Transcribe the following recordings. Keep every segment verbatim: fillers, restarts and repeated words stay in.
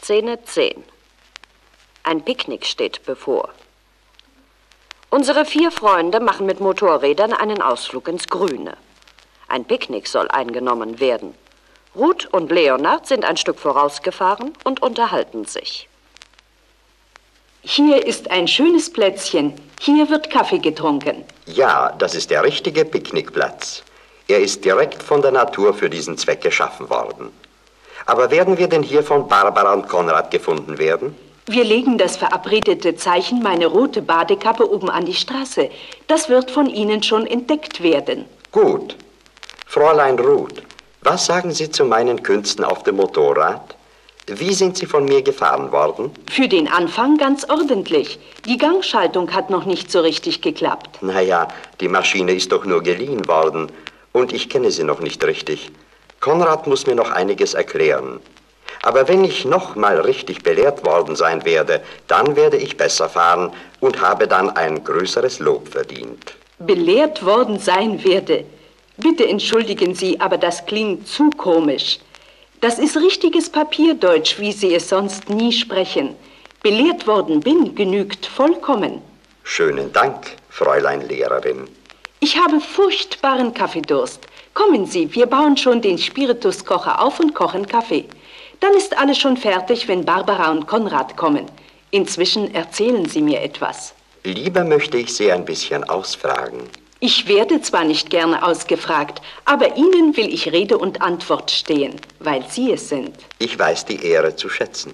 Szene zehn. Ein Picknick steht bevor. Unsere vier Freunde machen mit Motorrädern einen Ausflug ins Grüne. Ein Picknick soll eingenommen werden. Ruth und Leonard sind ein Stück vorausgefahren und unterhalten sich. Hier ist ein schönes Plätzchen. Hier wird Kaffee getrunken. Ja, das ist der richtige Picknickplatz. Er ist direkt von der Natur für diesen Zweck geschaffen worden. Aber werden wir denn hier von Barbara und Konrad gefunden werden? Wir legen das verabredete Zeichen, meine rote Badekappe, oben an die Straße. Das wird von Ihnen schon entdeckt werden. Gut. Fräulein Ruth, was sagen Sie zu meinen Künsten auf dem Motorrad? Wie sind Sie von mir gefahren worden? Für den Anfang ganz ordentlich. Die Gangschaltung hat noch nicht so richtig geklappt. Naja, die Maschine ist doch nur geliehen worden und ich kenne sie noch nicht richtig. Konrad muss mir noch einiges erklären. Aber wenn ich noch mal richtig belehrt worden sein werde, dann werde ich besser fahren und habe dann ein größeres Lob verdient. Belehrt worden sein werde? Bitte entschuldigen Sie, aber das klingt zu komisch. Das ist richtiges Papierdeutsch, wie Sie es sonst nie sprechen. Belehrt worden bin, genügt vollkommen. Schönen Dank, Fräulein Lehrerin. Ich habe furchtbaren Kaffeedurst. Kommen Sie, wir bauen schon den Spirituskocher auf und kochen Kaffee. Dann ist alles schon fertig, wenn Barbara und Konrad kommen. Inzwischen erzählen Sie mir etwas. Lieber möchte ich Sie ein bisschen ausfragen. Ich werde zwar nicht gerne ausgefragt, aber Ihnen will ich Rede und Antwort stehen, weil Sie es sind. Ich weiß die Ehre zu schätzen.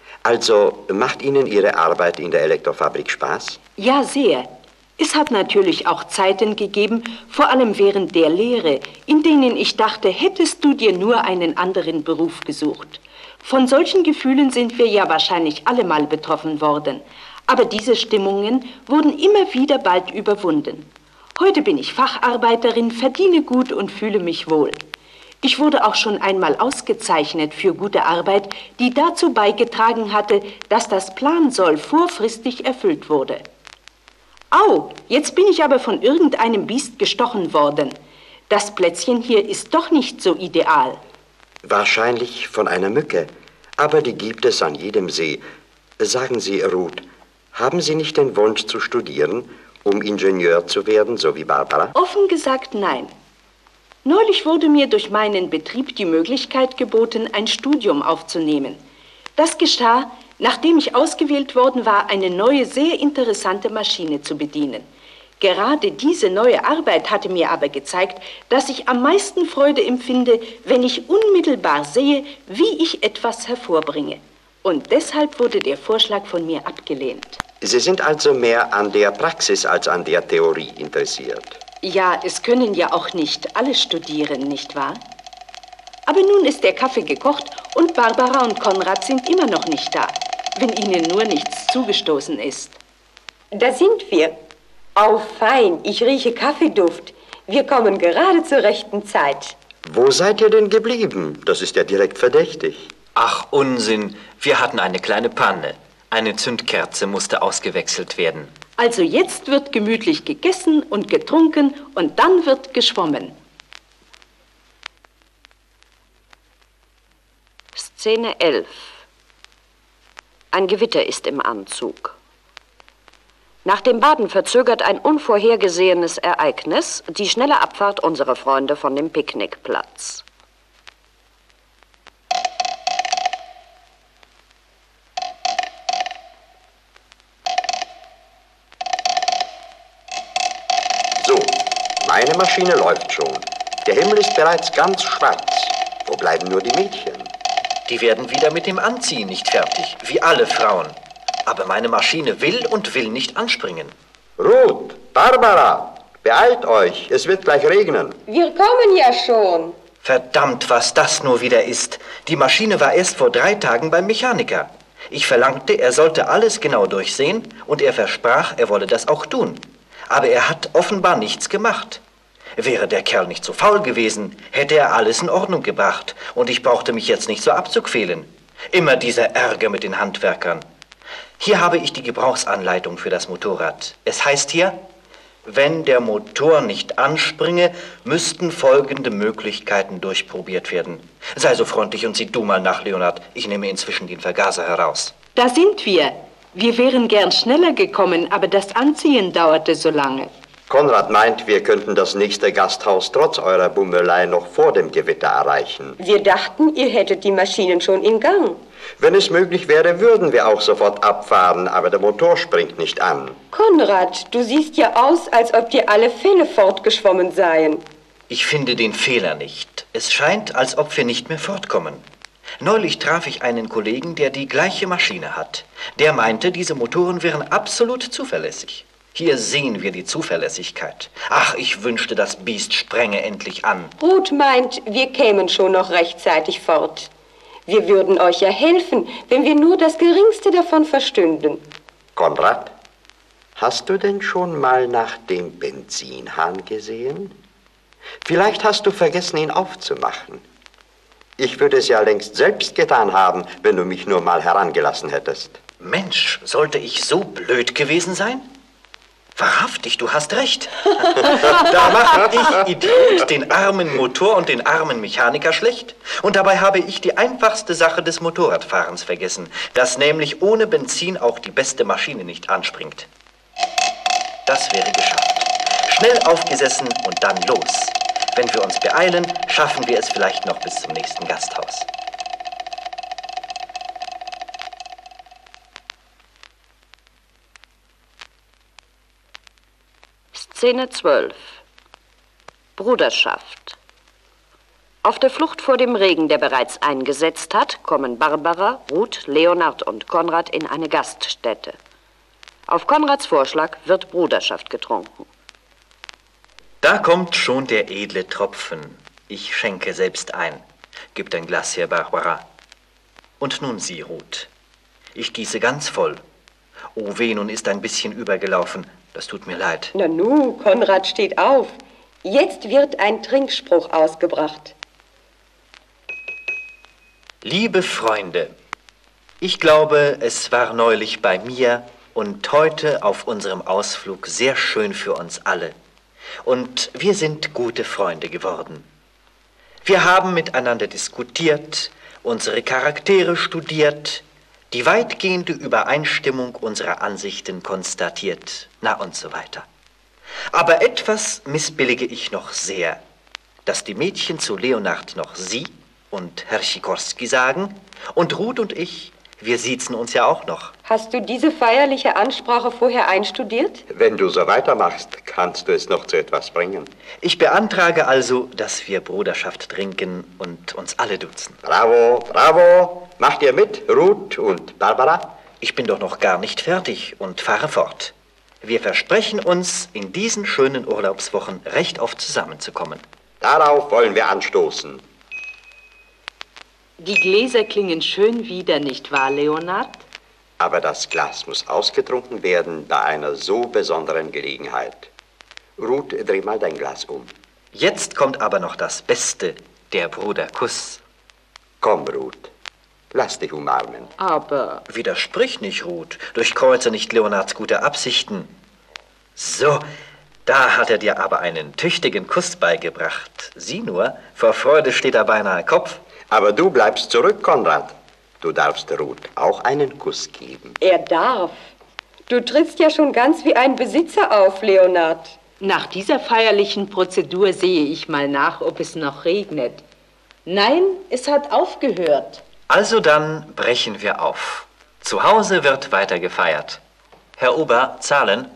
Also, macht Ihnen Ihre Arbeit in der Elektrofabrik Spaß? Ja, sehr. Es hat natürlich auch Zeiten gegeben, vor allem während der Lehre, in denen ich dachte, hättest du dir nur einen anderen Beruf gesucht. Von solchen Gefühlen sind wir ja wahrscheinlich alle mal betroffen worden. Aber diese Stimmungen wurden immer wieder bald überwunden. Heute bin ich Facharbeiterin, verdiene gut und fühle mich wohl. Ich wurde auch schon einmal ausgezeichnet für gute Arbeit, die dazu beigetragen hatte, dass das Plansoll vorfristig erfüllt wurde. Au, jetzt bin ich aber von irgendeinem Biest gestochen worden. Das Plätzchen hier ist doch nicht so ideal. Wahrscheinlich von einer Mücke, aber die gibt es an jedem See. Sagen Sie, Ruth, haben Sie nicht den Wunsch zu studieren, um Ingenieur zu werden, so wie Barbara? Offen gesagt, nein. Neulich wurde mir durch meinen Betrieb die Möglichkeit geboten, ein Studium aufzunehmen. Das geschah, nachdem ich ausgewählt worden war, eine neue, sehr interessante Maschine zu bedienen. Gerade diese neue Arbeit hatte mir aber gezeigt, dass ich am meisten Freude empfinde, wenn ich unmittelbar sehe, wie ich etwas hervorbringe. Und deshalb wurde der Vorschlag von mir abgelehnt. Sie sind also mehr an der Praxis als an der Theorie interessiert. Ja, es können ja auch nicht alle studieren, nicht wahr? Aber nun ist der Kaffee gekocht und Barbara und Konrad sind immer noch nicht da, wenn ihnen nur nichts zugestoßen ist. Da sind wir. Au, fein, ich rieche Kaffeeduft. Wir kommen gerade zur rechten Zeit. Wo seid ihr denn geblieben? Das ist ja direkt verdächtig. Ach, Unsinn. Wir hatten eine kleine Panne. Eine Zündkerze musste ausgewechselt werden. Also jetzt wird gemütlich gegessen und getrunken und dann wird geschwommen. Szene elf. Ein Gewitter ist im Anzug. Nach dem Baden verzögert ein unvorhergesehenes Ereignis die schnelle Abfahrt unserer Freunde von dem Picknickplatz. So, meine Maschine läuft schon. Der Himmel ist bereits ganz schwarz. Wo bleiben nur die Mädchen? Die werden wieder mit dem Anziehen nicht fertig, wie alle Frauen. Aber meine Maschine will und will nicht anspringen. Ruth, Barbara, beeilt euch, es wird gleich regnen. Wir kommen ja schon. Verdammt, was das nur wieder ist. Die Maschine war erst vor drei Tagen beim Mechaniker. Ich verlangte, er sollte alles genau durchsehen und er versprach, er wolle das auch tun. Aber er hat offenbar nichts gemacht. Wäre der Kerl nicht so faul gewesen, hätte er alles in Ordnung gebracht und ich brauchte mich jetzt nicht so abzuquälen. Immer dieser Ärger mit den Handwerkern. Hier habe ich die Gebrauchsanleitung für das Motorrad. Es heißt hier: Wenn der Motor nicht anspringe, müssten folgende Möglichkeiten durchprobiert werden. Sei so freundlich und sieh du mal nach, Leonard. Ich nehme inzwischen den Vergaser heraus. Da sind wir. Wir wären gern schneller gekommen, aber das Anziehen dauerte so lange. Konrad meint, wir könnten das nächste Gasthaus trotz eurer Bummelei noch vor dem Gewitter erreichen. Wir dachten, ihr hättet die Maschinen schon in Gang. Wenn es möglich wäre, würden wir auch sofort abfahren, aber der Motor springt nicht an. Konrad, du siehst ja aus, als ob dir alle Fälle fortgeschwommen seien. Ich finde den Fehler nicht. Es scheint, als ob wir nicht mehr fortkommen. Neulich traf ich einen Kollegen, der die gleiche Maschine hat. Der meinte, diese Motoren wären absolut zuverlässig. Hier sehen wir die Zuverlässigkeit. Ach, ich wünschte, das Biest sprenge endlich an. Ruth meint, wir kämen schon noch rechtzeitig fort. Wir würden euch ja helfen, wenn wir nur das Geringste davon verstünden. Konrad, hast du denn schon mal nach dem Benzinhahn gesehen? Vielleicht hast du vergessen, ihn aufzumachen. Ich würde es ja längst selbst getan haben, wenn du mich nur mal herangelassen hättest. Mensch, sollte ich so blöd gewesen sein? Wahrhaftig, du hast recht. Da mache ich, Idiot, den armen Motor und den armen Mechaniker schlecht. Und dabei habe ich die einfachste Sache des Motorradfahrens vergessen, dass nämlich ohne Benzin auch die beste Maschine nicht anspringt. Das wäre geschafft. Schnell aufgesessen und dann los. Wenn wir uns beeilen, schaffen wir es vielleicht noch bis zum nächsten Gasthaus. Szene zwölf. Bruderschaft. Auf der Flucht vor dem Regen, der bereits eingesetzt hat, kommen Barbara, Ruth, Leonard und Konrad in eine Gaststätte. Auf Konrads Vorschlag wird Bruderschaft getrunken. Da kommt schon der edle Tropfen. Ich schenke selbst ein. Gib ein Glas her, Barbara. Und nun Sie, Ruth. Ich gieße ganz voll. Oh weh, nun ist ein bisschen übergelaufen. Das tut mir leid. Nanu, Konrad steht auf. Jetzt wird ein Trinkspruch ausgebracht. Liebe Freunde, ich glaube, es war neulich bei mir und heute auf unserem Ausflug sehr schön für uns alle. Und wir sind gute Freunde geworden. Wir haben miteinander diskutiert, unsere Charaktere studiert, die weitgehende Übereinstimmung unserer Ansichten konstatiert, na und so weiter. Aber etwas missbillige ich noch sehr, dass die Mädchen zu Leonard noch Sie und Herr Sikorski sagen und Ruth und ich, wir siezen uns ja auch noch. Hast du diese feierliche Ansprache vorher einstudiert? Wenn du so weitermachst, kannst du es noch zu etwas bringen. Ich beantrage also, dass wir Bruderschaft trinken und uns alle duzen. Bravo, bravo. Macht ihr mit, Ruth und Barbara? Ich bin doch noch gar nicht fertig und fahre fort. Wir versprechen uns, in diesen schönen Urlaubswochen recht oft zusammenzukommen. Darauf wollen wir anstoßen. Die Gläser klingen schön wieder, nicht wahr, Leonard? Aber das Glas muss ausgetrunken werden bei einer so besonderen Gelegenheit. Ruth, dreh mal dein Glas um. Jetzt kommt aber noch das Beste, der Bruderkuss. Komm, Ruth, lass dich umarmen. Aber... Widersprich nicht, Ruth. Durchkreuze nicht Leonards gute Absichten. So, da hat er dir aber einen tüchtigen Kuss beigebracht. Sieh nur, vor Freude steht er beinahe Kopf. Aber du bleibst zurück, Konrad. Du darfst Ruth auch einen Kuss geben. Er darf. Du trittst ja schon ganz wie ein Besitzer auf, Leonard. Nach dieser feierlichen Prozedur sehe ich mal nach, ob es noch regnet. Nein, es hat aufgehört. Also dann brechen wir auf. Zu Hause wird weiter gefeiert. Herr Ober, zahlen.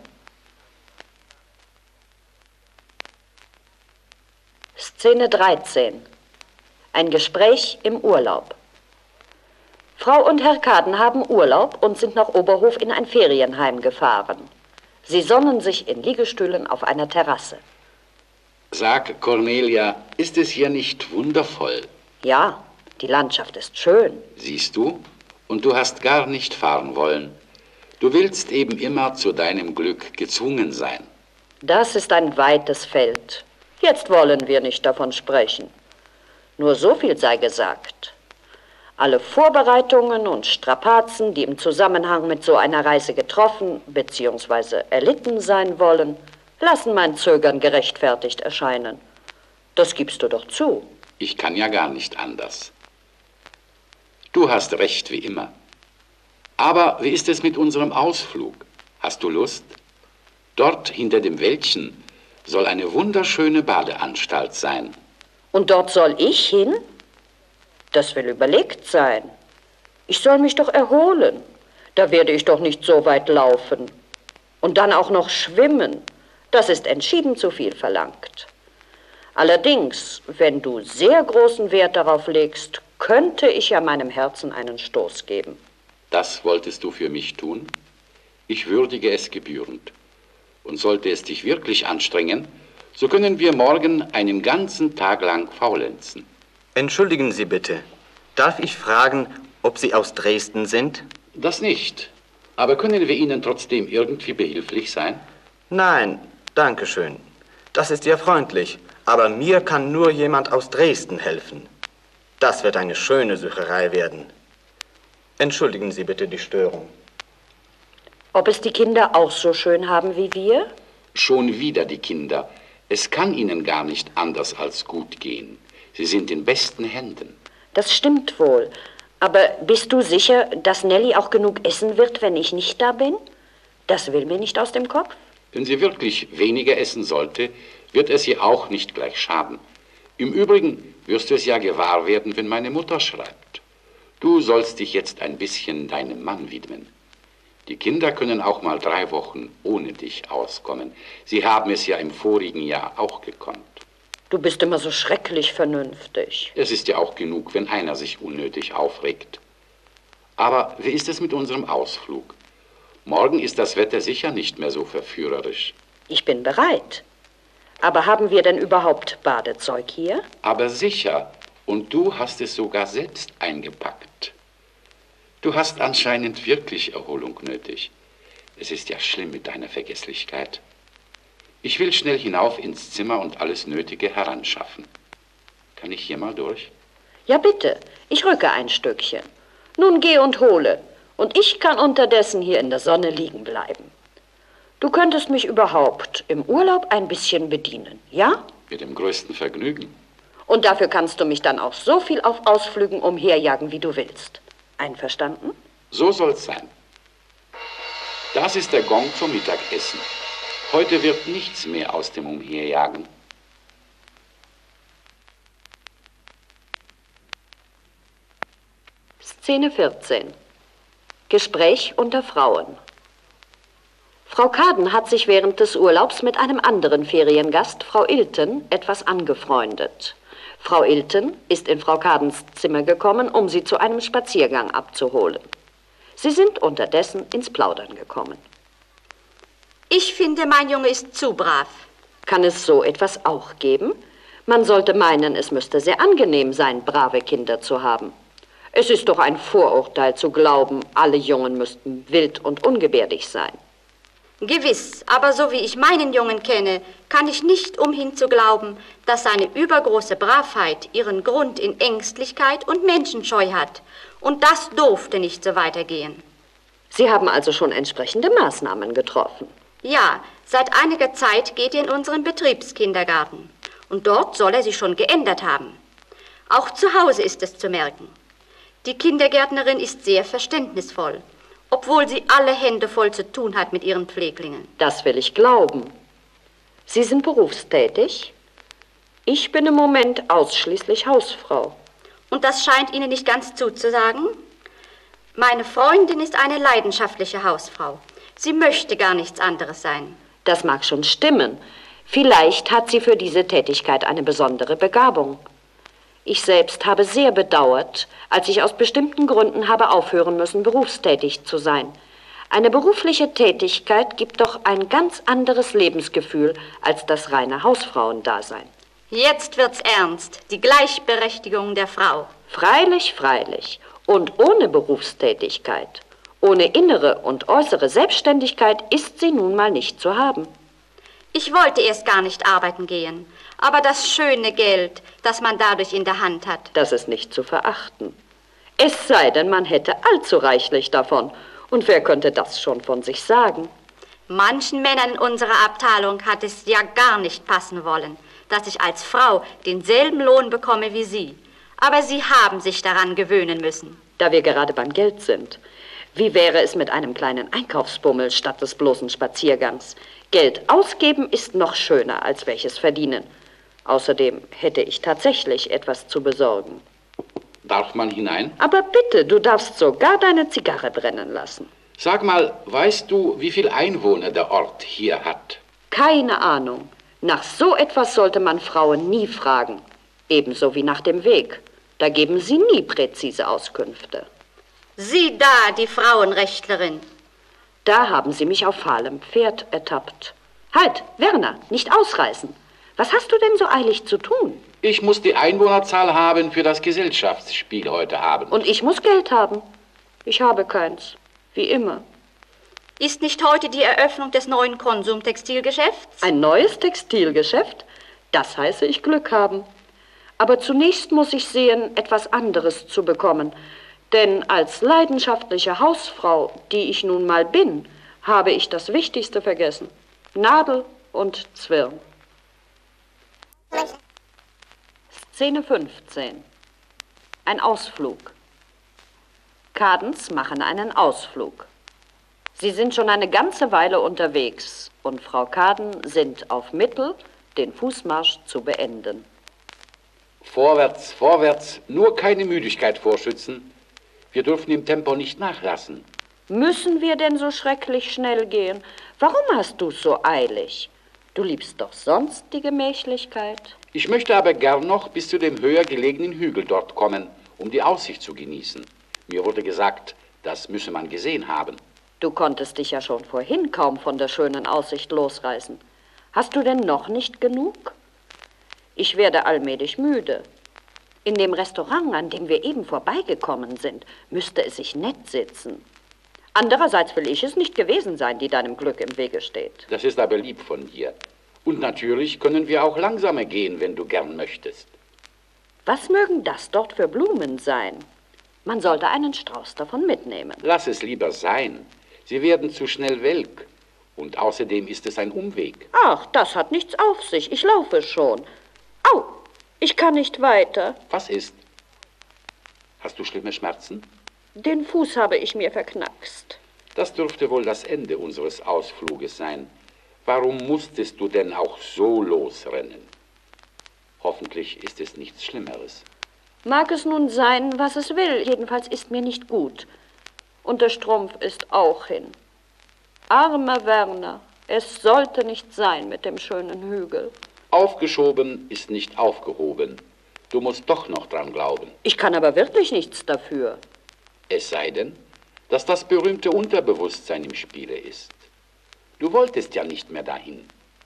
Szene dreizehn. Ein Gespräch im Urlaub. Frau und Herr Kaden haben Urlaub und sind nach Oberhof in ein Ferienheim gefahren. Sie sonnen sich in Liegestühlen auf einer Terrasse. Sag, Cornelia, ist es hier nicht wundervoll? Ja, die Landschaft ist schön. Siehst du? Und du hast gar nicht fahren wollen. Du willst eben immer zu deinem Glück gezwungen sein. Das ist ein weites Feld. Jetzt wollen wir nicht davon sprechen. Nur so viel sei gesagt. Alle Vorbereitungen und Strapazen, die im Zusammenhang mit so einer Reise getroffen bzw. erlitten sein wollen, lassen mein Zögern gerechtfertigt erscheinen. Das gibst du doch zu. Ich kann ja gar nicht anders. Du hast recht, wie immer. Aber wie ist es mit unserem Ausflug? Hast du Lust? Dort hinter dem Wäldchen soll eine wunderschöne Badeanstalt sein. Und dort soll ich hin? Das will überlegt sein. Ich soll mich doch erholen. Da werde ich doch nicht so weit laufen. Und dann auch noch schwimmen. Das ist entschieden zu viel verlangt. Allerdings, wenn du sehr großen Wert darauf legst, könnte ich ja meinem Herzen einen Stoß geben. Das wolltest du für mich tun? Ich würdige es gebührend. Und sollte es dich wirklich anstrengen, so können wir morgen einen ganzen Tag lang faulenzen. Entschuldigen Sie bitte. Darf ich fragen, ob Sie aus Dresden sind? Das nicht. Aber können wir Ihnen trotzdem irgendwie behilflich sein? Nein, danke schön. Das ist ja freundlich. Aber mir kann nur jemand aus Dresden helfen. Das wird eine schöne Sucherei werden. Entschuldigen Sie bitte die Störung. Ob es die Kinder auch so schön haben wie wir? Schon wieder die Kinder. Es kann ihnen gar nicht anders als gut gehen. Sie sind in besten Händen. Das stimmt wohl. Aber bist du sicher, dass Nelly auch genug essen wird, wenn ich nicht da bin? Das will mir nicht aus dem Kopf. Wenn sie wirklich weniger essen sollte, wird es ihr auch nicht gleich schaden. Im Übrigen wirst du es ja gewahr werden, wenn meine Mutter schreibt. Du sollst dich jetzt ein bisschen deinem Mann widmen. Die Kinder können auch mal drei Wochen ohne dich auskommen. Sie haben es ja im vorigen Jahr auch gekonnt. Du bist immer so schrecklich vernünftig. Es ist ja auch genug, wenn einer sich unnötig aufregt. Aber wie ist es mit unserem Ausflug? Morgen ist das Wetter sicher nicht mehr so verführerisch. Ich bin bereit. Aber haben wir denn überhaupt Badezeug hier? Aber sicher. Und du hast es sogar selbst eingepackt. Du hast anscheinend wirklich Erholung nötig. Es ist ja schlimm mit deiner Vergesslichkeit. Ich will schnell hinauf ins Zimmer und alles Nötige heranschaffen. Kann ich hier mal durch? Ja, bitte. Ich rücke ein Stückchen. Nun geh und hole. Und ich kann unterdessen hier in der Sonne liegen bleiben. Du könntest mich überhaupt im Urlaub ein bisschen bedienen, ja? Mit dem größten Vergnügen. Und dafür kannst du mich dann auch so viel auf Ausflügen umherjagen, wie du willst. Einverstanden? So soll's sein. Das ist der Gong zum Mittagessen. Heute wird nichts mehr aus dem Umherjagen. Szene vierzehn. Gespräch unter Frauen. Frau Kaden hat sich während des Urlaubs mit einem anderen Feriengast, Frau Ilten, etwas angefreundet. Frau Ilten ist in Frau Kadens Zimmer gekommen, um sie zu einem Spaziergang abzuholen. Sie sind unterdessen ins Plaudern gekommen. Ich finde, mein Junge ist zu brav. Kann es so etwas auch geben? Man sollte meinen, es müsste sehr angenehm sein, brave Kinder zu haben. Es ist doch ein Vorurteil zu glauben, alle Jungen müssten wild und ungebärdig sein. Gewiss, aber so wie ich meinen Jungen kenne, kann ich nicht umhin zu glauben, dass seine übergroße Bravheit ihren Grund in Ängstlichkeit und Menschenscheu hat. Und das durfte nicht so weitergehen. Sie haben also schon entsprechende Maßnahmen getroffen? Ja, seit einiger Zeit geht er in unseren Betriebskindergarten. Und dort soll er sich schon geändert haben. Auch zu Hause ist es zu merken. Die Kindergärtnerin ist sehr verständnisvoll, obwohl sie alle Hände voll zu tun hat mit ihren Pfleglingen. Das will ich glauben. Sie sind berufstätig? Ich bin im Moment ausschließlich Hausfrau. Und das scheint Ihnen nicht ganz zuzusagen? Meine Freundin ist eine leidenschaftliche Hausfrau. Sie möchte gar nichts anderes sein. Das mag schon stimmen. Vielleicht hat sie für diese Tätigkeit eine besondere Begabung. Ich selbst habe sehr bedauert, als ich aus bestimmten Gründen habe aufhören müssen, berufstätig zu sein. Eine berufliche Tätigkeit gibt doch ein ganz anderes Lebensgefühl als das reine Hausfrauendasein. Jetzt wird's ernst, die Gleichberechtigung der Frau. Freilich, freilich. Und ohne Berufstätigkeit, ohne innere und äußere Selbstständigkeit ist sie nun mal nicht zu haben. Ich wollte erst gar nicht arbeiten gehen, aber das schöne Geld, das man dadurch in der Hand hat. Das ist nicht zu verachten. Es sei denn, man hätte allzu reichlich davon. Und wer könnte das schon von sich sagen? Manchen Männern in unserer Abteilung hat es ja gar nicht passen wollen, dass ich als Frau denselben Lohn bekomme wie Sie. Aber Sie haben sich daran gewöhnen müssen. Da wir gerade beim Geld sind, wie wäre es mit einem kleinen Einkaufsbummel statt des bloßen Spaziergangs? Geld ausgeben ist noch schöner als welches verdienen. Außerdem hätte ich tatsächlich etwas zu besorgen. Darf man hinein? Aber bitte, du darfst sogar deine Zigarre brennen lassen. Sag mal, weißt du, wie viele Einwohner der Ort hier hat? Keine Ahnung. Nach so etwas sollte man Frauen nie fragen. Ebenso wie nach dem Weg. Da geben sie nie präzise Auskünfte. Sie da, die Frauenrechtlerin. Da haben sie mich auf fahlem Pferd ertappt. Halt, Werner, nicht ausreißen. Was hast du denn so eilig zu tun? Ich muss die Einwohnerzahl haben für das Gesellschaftsspiel heute Abend. Und ich muss Geld haben. Ich habe keins. Wie immer. Ist nicht heute die Eröffnung des neuen Konsumtextilgeschäfts? Ein neues Textilgeschäft? Das heiße ich Glück haben. Aber zunächst muss ich sehen, etwas anderes zu bekommen. Denn als leidenschaftliche Hausfrau, die ich nun mal bin, habe ich das Wichtigste vergessen. Nadel und Zwirn. Szene fünfzehn. Ein Ausflug. Kadens machen einen Ausflug. Sie sind schon eine ganze Weile unterwegs und Frau Kaden sind auf Mittel, den Fußmarsch zu beenden. Vorwärts, vorwärts, nur keine Müdigkeit vorschützen. Wir dürfen im Tempo nicht nachlassen. Müssen wir denn so schrecklich schnell gehen? Warum hast du's so eilig? Du liebst doch sonst die Gemächlichkeit. Ich möchte aber gern noch bis zu dem höher gelegenen Hügel dort kommen, um die Aussicht zu genießen. Mir wurde gesagt, das müsse man gesehen haben. Du konntest dich ja schon vorhin kaum von der schönen Aussicht losreißen. Hast du denn noch nicht genug? Ich werde allmählich müde. In dem Restaurant, an dem wir eben vorbeigekommen sind, müsste es sich nett sitzen. Andererseits will ich es nicht gewesen sein, die deinem Glück im Wege steht. Das ist aber lieb von dir. Und natürlich können wir auch langsamer gehen, wenn du gern möchtest. Was mögen das dort für Blumen sein? Man sollte einen Strauß davon mitnehmen. Lass es lieber sein. Sie werden zu schnell welk. Und außerdem ist es ein Umweg. Ach, das hat nichts auf sich. Ich laufe schon. Au, ich kann nicht weiter. Was ist? Hast du schlimme Schmerzen? Den Fuß habe ich mir verknackst. Das dürfte wohl das Ende unseres Ausfluges sein. Warum musstest du denn auch so losrennen? Hoffentlich ist es nichts Schlimmeres. Mag es nun sein, was es will. Jedenfalls ist mir nicht gut. Und der Strumpf ist auch hin. Armer Werner, es sollte nicht sein mit dem schönen Hügel. Aufgeschoben ist nicht aufgehoben. Du musst doch noch dran glauben. Ich kann aber wirklich nichts dafür. Es sei denn, dass das berühmte Unterbewusstsein im Spiele ist. Du wolltest ja nicht mehr dahin.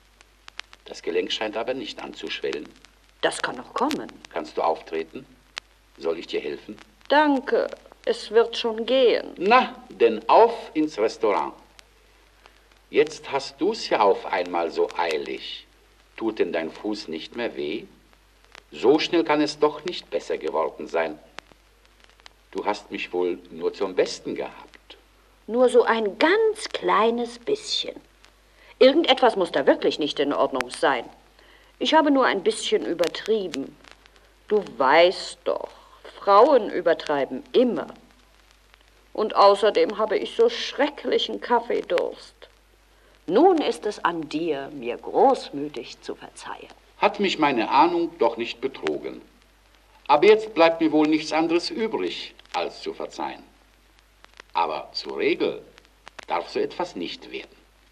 Das Gelenk scheint aber nicht anzuschwellen. Das kann noch kommen. Kannst du auftreten? Soll ich dir helfen? Danke, es wird schon gehen. Na, denn auf ins Restaurant. Jetzt hast du's ja auf einmal so eilig. Tut denn dein Fuß nicht mehr weh? So schnell kann es doch nicht besser geworden sein. Du hast mich wohl nur zum Besten gehabt. Nur so ein ganz kleines bisschen. Irgendetwas muss da wirklich nicht in Ordnung sein. Ich habe nur ein bisschen übertrieben. Du weißt doch, Frauen übertreiben immer. Und außerdem habe ich so schrecklichen Kaffeedurst. Nun ist es an dir, mir großmütig zu verzeihen. Hat mich meine Ahnung doch nicht betrogen. Aber jetzt bleibt mir wohl nichts anderes übrig, als zu verzeihen. Aber zur Regel darf so etwas nicht werden.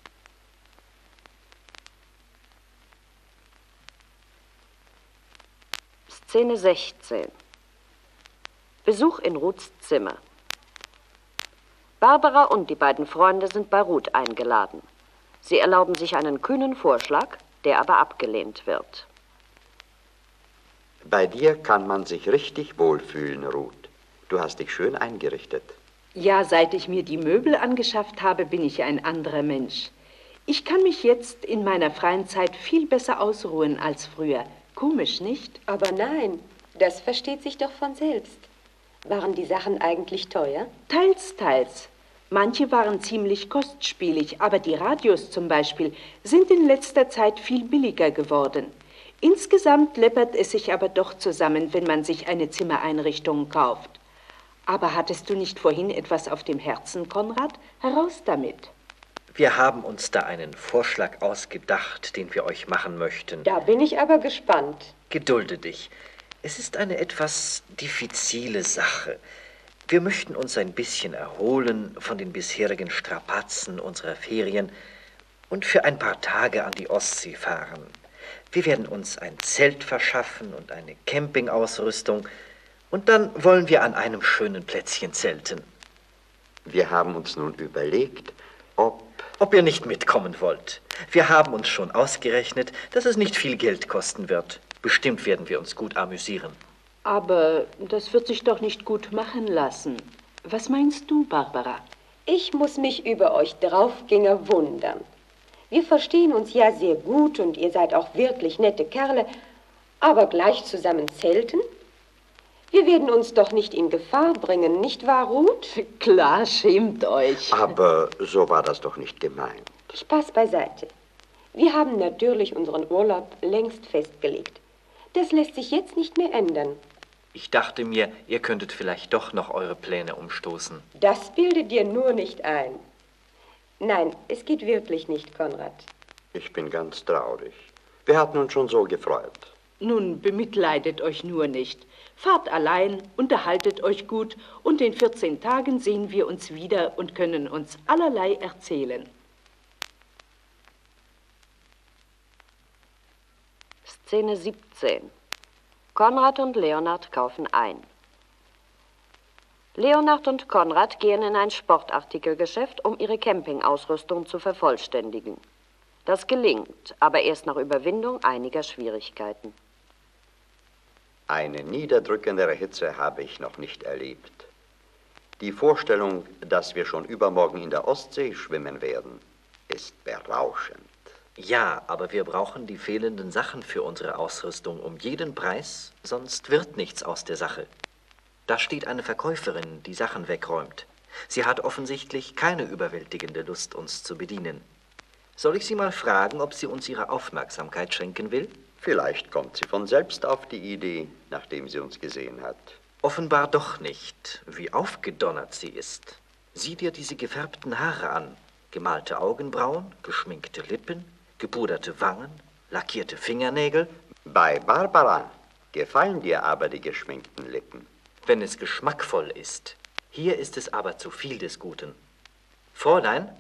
Szene sechzehn. Besuch in Ruths Zimmer. Barbara und die beiden Freunde sind bei Ruth eingeladen. Sie erlauben sich einen kühnen Vorschlag, der aber abgelehnt wird. Bei dir kann man sich richtig wohlfühlen, Ruth. Du hast dich schön eingerichtet. Ja, seit ich mir die Möbel angeschafft habe, bin ich ein anderer Mensch. Ich kann mich jetzt in meiner freien Zeit viel besser ausruhen als früher. Komisch, nicht? Aber nein, das versteht sich doch von selbst. Waren die Sachen eigentlich teuer? Teils, teils. Manche waren ziemlich kostspielig, aber die Radios zum Beispiel sind in letzter Zeit viel billiger geworden. Insgesamt läppert es sich aber doch zusammen, wenn man sich eine Zimmereinrichtung kauft. Aber hattest du nicht vorhin etwas auf dem Herzen, Konrad? Heraus damit. Wir haben uns da einen Vorschlag ausgedacht, den wir euch machen möchten. Da bin ich aber gespannt. Gedulde dich. Es ist eine etwas diffizile Sache. Wir möchten uns ein bisschen erholen von den bisherigen Strapazen unserer Ferien und für ein paar Tage an die Ostsee fahren. Wir werden uns ein Zelt verschaffen und eine Campingausrüstung und dann wollen wir an einem schönen Plätzchen zelten. Wir haben uns nun überlegt, ob... Ob ihr nicht mitkommen wollt. Wir haben uns schon ausgerechnet, dass es nicht viel Geld kosten wird. Bestimmt werden wir uns gut amüsieren. Aber das wird sich doch nicht gut machen lassen. Was meinst du, Barbara? Ich muss mich über euch Draufgänger wundern. Wir verstehen uns ja sehr gut und ihr seid auch wirklich nette Kerle, aber gleich zusammen zelten? Wir werden uns doch nicht in Gefahr bringen, nicht wahr, Ruth? Klar, schämt euch. Aber so war das doch nicht gemeint. Spaß beiseite. Wir haben natürlich unseren Urlaub längst festgelegt. Das lässt sich jetzt nicht mehr ändern. Ich dachte mir, ihr könntet vielleicht doch noch eure Pläne umstoßen. Das bildet dir nur nicht ein. Nein, es geht wirklich nicht, Konrad. Ich bin ganz traurig. Wir hatten uns schon so gefreut. Nun, bemitleidet euch nur nicht. Fahrt allein, unterhaltet euch gut und in vierzehn Tagen sehen wir uns wieder und können uns allerlei erzählen. Szene siebzehn. Konrad und Leonard kaufen ein. Leonard und Konrad gehen in ein Sportartikelgeschäft, um ihre Campingausrüstung zu vervollständigen. Das gelingt, aber erst nach Überwindung einiger Schwierigkeiten. Eine niederdrückendere Hitze habe ich noch nicht erlebt. Die Vorstellung, dass wir schon übermorgen in der Ostsee schwimmen werden, ist berauschend. Ja, aber wir brauchen die fehlenden Sachen für unsere Ausrüstung um jeden Preis, sonst wird nichts aus der Sache. Da steht eine Verkäuferin, die Sachen wegräumt. Sie hat offensichtlich keine überwältigende Lust, uns zu bedienen. Soll ich sie mal fragen, ob sie uns ihre Aufmerksamkeit schenken will? Vielleicht kommt sie von selbst auf die Idee, nachdem sie uns gesehen hat. Offenbar doch nicht, wie aufgedonnert sie ist. Sieh dir diese gefärbten Haare an. Gemalte Augenbrauen, geschminkte Lippen, gepuderte Wangen, lackierte Fingernägel. Bei Barbara gefallen dir aber die geschminkten Lippen. Wenn es geschmackvoll ist. Hier ist es aber zu viel des Guten. Fräulein?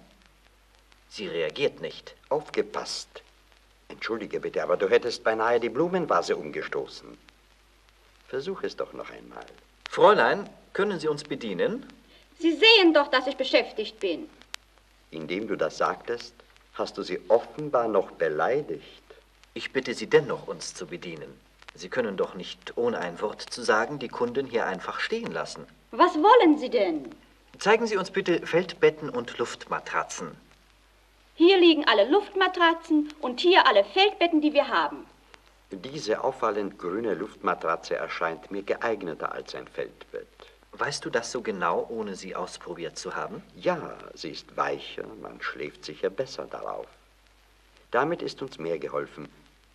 Sie reagiert nicht. Aufgepasst. Entschuldige bitte, aber du hättest beinahe die Blumenvase umgestoßen. Versuch es doch noch einmal. Fräulein, können Sie uns bedienen? Sie sehen doch, dass ich beschäftigt bin. Indem du das sagtest, hast du sie offenbar noch beleidigt. Ich bitte Sie dennoch, uns zu bedienen. Sie können doch nicht, ohne ein Wort zu sagen, die Kunden hier einfach stehen lassen. Was wollen Sie denn? Zeigen Sie uns bitte Feldbetten und Luftmatratzen. Hier liegen alle Luftmatratzen und hier alle Feldbetten, die wir haben. Diese auffallend grüne Luftmatratze erscheint mir geeigneter als ein Feldbett. Weißt du das so genau, ohne sie ausprobiert zu haben? Ja, sie ist weicher, man schläft sicher besser darauf. Damit ist uns mehr geholfen.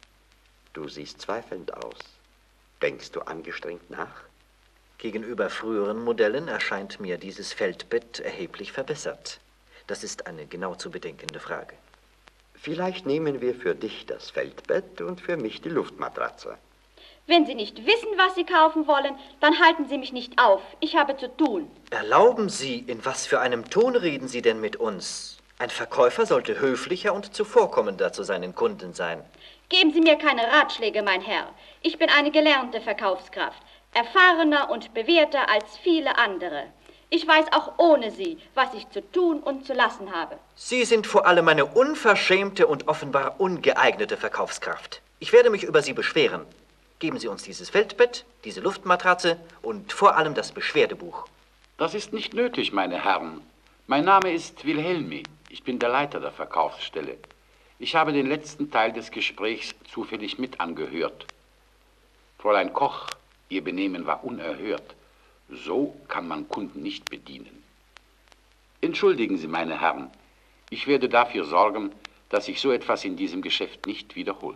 Du siehst zweifelnd aus. Denkst du angestrengt nach? Gegenüber früheren Modellen erscheint mir dieses Feldbett erheblich verbessert. Das ist eine genau zu bedenkende Frage. Vielleicht nehmen wir für dich das Feldbett und für mich die Luftmatratze. Wenn Sie nicht wissen, was Sie kaufen wollen, dann halten Sie mich nicht auf. Ich habe zu tun. Erlauben Sie, in was für einem Ton reden Sie denn mit uns? Ein Verkäufer sollte höflicher und zuvorkommender zu seinen Kunden sein. Geben Sie mir keine Ratschläge, mein Herr. Ich bin eine gelernte Verkaufskraft, erfahrener und bewährter als viele andere. Ich weiß auch ohne Sie, was ich zu tun und zu lassen habe. Sie sind vor allem eine unverschämte und offenbar ungeeignete Verkaufskraft. Ich werde mich über Sie beschweren. Geben Sie uns dieses Feldbett, diese Luftmatratze und vor allem das Beschwerdebuch. Das ist nicht nötig, meine Herren. Mein Name ist Wilhelmi. Ich bin der Leiter der Verkaufsstelle. Ich habe den letzten Teil des Gesprächs zufällig mit angehört. Fräulein Koch, Ihr Benehmen war unerhört. So kann man Kunden nicht bedienen. Entschuldigen Sie, meine Herren, ich werde dafür sorgen, dass sich so etwas in diesem Geschäft nicht wiederholt.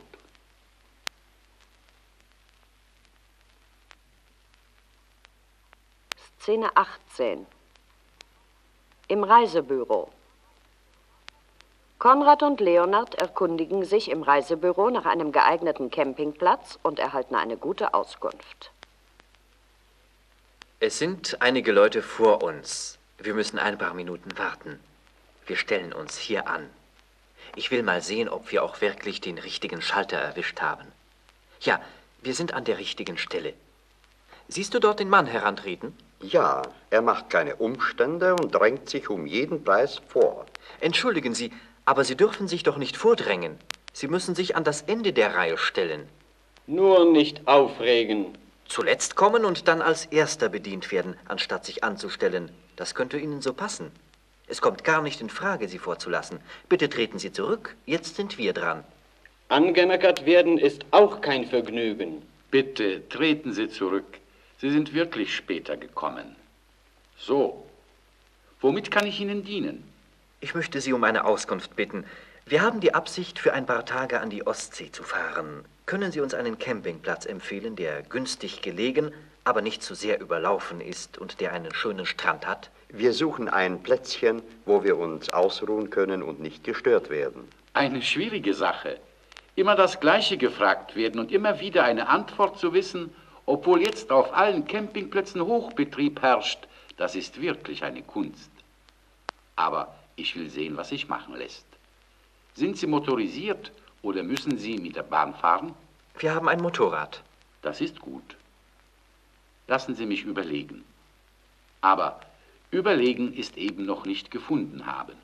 Szene achtzehn. Im Reisebüro. Konrad und Leonard erkundigen sich im Reisebüro nach einem geeigneten Campingplatz und erhalten eine gute Auskunft. Es sind einige Leute vor uns. Wir müssen ein paar Minuten warten. Wir stellen uns hier an. Ich will mal sehen, ob wir auch wirklich den richtigen Schalter erwischt haben. Ja, wir sind an der richtigen Stelle. Siehst du dort den Mann herantreten? Ja, er macht keine Umstände und drängt sich um jeden Preis vor. Entschuldigen Sie, aber Sie dürfen sich doch nicht vordrängen. Sie müssen sich an das Ende der Reihe stellen. Nur nicht aufregen. Zuletzt kommen und dann als Erster bedient werden, anstatt sich anzustellen. Das könnte Ihnen so passen. Es kommt gar nicht in Frage, Sie vorzulassen. Bitte treten Sie zurück. Jetzt sind wir dran. Angemeckert werden ist auch kein Vergnügen. Bitte treten Sie zurück. Sie sind wirklich später gekommen. So, womit kann ich Ihnen dienen? Ich möchte Sie um eine Auskunft bitten. Wir haben die Absicht, für ein paar Tage an die Ostsee zu fahren. Können Sie uns einen Campingplatz empfehlen, der günstig gelegen, aber nicht zu sehr überlaufen ist und der einen schönen Strand hat? Wir suchen ein Plätzchen, wo wir uns ausruhen können und nicht gestört werden. Eine schwierige Sache. Immer das Gleiche gefragt werden und immer wieder eine Antwort zu wissen, obwohl jetzt auf allen Campingplätzen Hochbetrieb herrscht, das ist wirklich eine Kunst. Aber ich will sehen, was sich machen lässt. Sind Sie motorisiert oder müssen Sie mit der Bahn fahren? Wir haben ein Motorrad. Das ist gut. Lassen Sie mich überlegen. Aber überlegen ist eben noch nicht gefunden haben.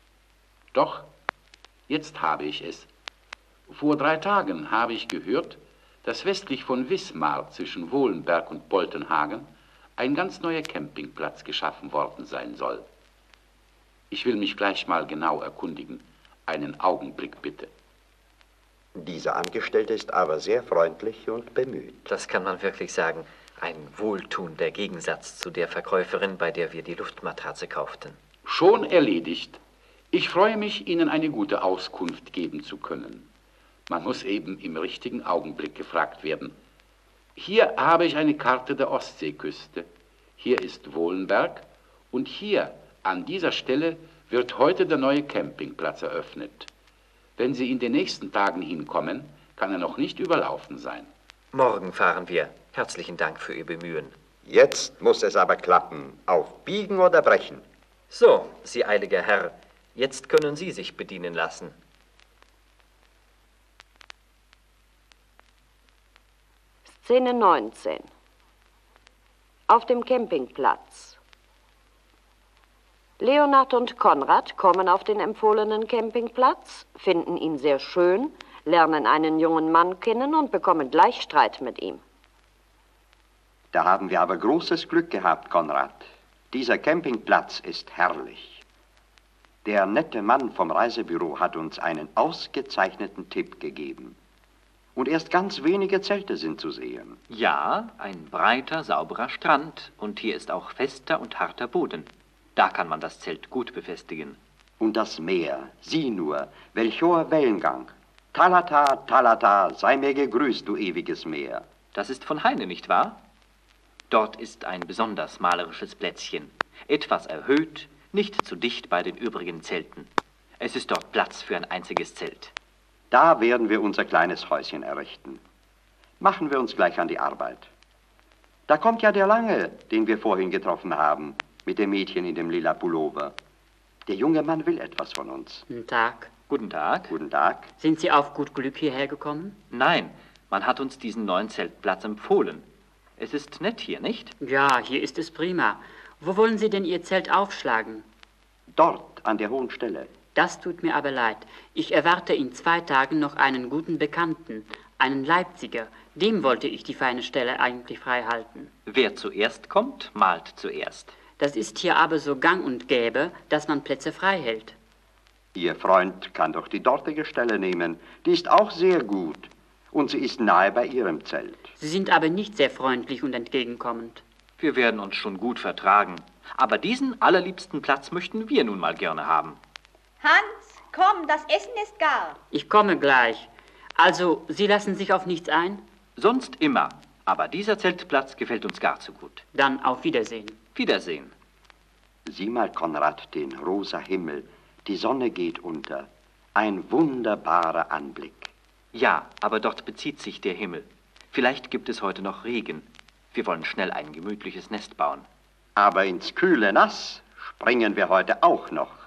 Doch, jetzt habe ich es. Vor drei Tagen habe ich gehört, dass westlich von Wismar zwischen Wohlenberg und Boltenhagen ein ganz neuer Campingplatz geschaffen worden sein soll. Ich will mich gleich mal genau erkundigen. Einen Augenblick bitte. Dieser Angestellte ist aber sehr freundlich und bemüht. Das kann man wirklich sagen. Ein wohltuender Gegensatz zu der Verkäuferin, bei der wir die Luftmatratze kauften. Schon erledigt. Ich freue mich, Ihnen eine gute Auskunft geben zu können. Man muss eben im richtigen Augenblick gefragt werden. Hier habe ich eine Karte der Ostseeküste. Hier ist Wohlenberg und hier, an dieser Stelle, wird heute der neue Campingplatz eröffnet. Wenn Sie in den nächsten Tagen hinkommen, kann er noch nicht überlaufen sein. Morgen fahren wir. Herzlichen Dank für Ihr Bemühen. Jetzt muss es aber klappen. Auf Biegen oder Brechen. So, Sie eiliger Herr, jetzt können Sie sich bedienen lassen. Szene neunzehn. Auf dem Campingplatz. Leonard und Konrad kommen auf den empfohlenen Campingplatz, finden ihn sehr schön, lernen einen jungen Mann kennen und bekommen gleich Streit mit ihm. Da haben wir aber großes Glück gehabt, Konrad. Dieser Campingplatz ist herrlich. Der nette Mann vom Reisebüro hat uns einen ausgezeichneten Tipp gegeben. Und erst ganz wenige Zelte sind zu sehen. Ja, ein breiter, sauberer Strand. Und hier ist auch fester und harter Boden. Da kann man das Zelt gut befestigen. Und das Meer, sieh nur, welch hoher Wellengang. Talata, Talata, sei mir gegrüßt, du ewiges Meer. Das ist von Heine, nicht wahr? Dort ist ein besonders malerisches Plätzchen. Etwas erhöht, nicht zu dicht bei den übrigen Zelten. Es ist dort Platz für ein einziges Zelt. Da werden wir unser kleines Häuschen errichten. Machen wir uns gleich an die Arbeit. Da kommt ja der Lange, den wir vorhin getroffen haben, mit dem Mädchen in dem lila Pullover. Der junge Mann will etwas von uns. Guten Tag. Guten Tag. Guten Tag. Sind Sie auf gut Glück hierher gekommen? Nein, man hat uns diesen neuen Zeltplatz empfohlen. Es ist nett hier, nicht? Ja, hier ist es prima. Wo wollen Sie denn Ihr Zelt aufschlagen? Dort, an der hohen Stelle. Das tut mir aber leid. Ich erwarte in zwei Tagen noch einen guten Bekannten, einen Leipziger. Dem wollte ich die feine Stelle eigentlich frei halten. Wer zuerst kommt, malt zuerst. Das ist hier aber so gang und gäbe, dass man Plätze frei hält. Ihr Freund kann doch die dortige Stelle nehmen. Die ist auch sehr gut. Und sie ist nahe bei Ihrem Zelt. Sie sind aber nicht sehr freundlich und entgegenkommend. Wir werden uns schon gut vertragen. Aber diesen allerliebsten Platz möchten wir nun mal gerne haben. Hans, komm, das Essen ist gar. Ich komme gleich. Also, Sie lassen sich auf nichts ein? Sonst immer. Aber dieser Zeltplatz gefällt uns gar zu gut. Dann auf Wiedersehen. Wiedersehen. Sieh mal, Konrad, den rosa Himmel. Die Sonne geht unter. Ein wunderbarer Anblick. Ja, aber dort bezieht sich der Himmel. Vielleicht gibt es heute noch Regen. Wir wollen schnell ein gemütliches Nest bauen. Aber ins kühle Nass springen wir heute auch noch.